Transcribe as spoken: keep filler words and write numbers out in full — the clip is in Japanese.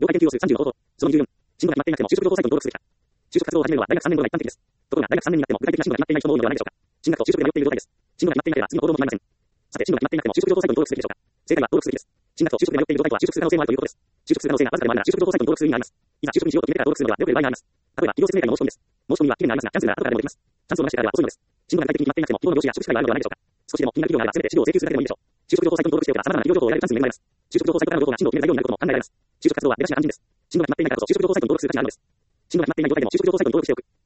研究をするさんじゅうの方法。そのにじゅうよん、進路が決まっていなくても就職情報サイトに登録するべきだ。就職活動を始めるのは大学さんねん頃が一般的です。ところが大学さんねんになっても具体的な進路が決まっていない人も多いのではないでしょうか。進学と就職が迷っている状態です。進路が決まっていなければ次の行動も決まりません。さて、進路が決まっていなくても就職情報サイトに登録するべきでしょうか。正解は登録するべきです。進学と就職が迷っている状態とは就職する可能性もあるということです。就職する可能性がわずかでもあるなら就職情報サイトに登録する意味があります。いざ就職にしようと決めてから登録するのでは迷っている場合があります。例えば、企業説明会の申し込みです。申し込みには期限がありますが、キャンセルが後からでもできます。チャンスを逃してからでは遅いのです。進路が具体的に決まっていなくても、企業の上司や職種会があるのではないでしょうか。少しでも気になる企業があれば、せめて資料を請求するだけでもいいでしょう。就職情報サイトに登録しておけば様々な企業情報を得られるチャンスに恵まれます。就職情報サイトからの情報が進路を決める材料になることも考えられます。就職活動は出だしが肝心です。進路が決まっていないからこそ就職情報サイトに登録する価値があるのです。進路が決まっていない状態でも就職情報サイトに登録しておく。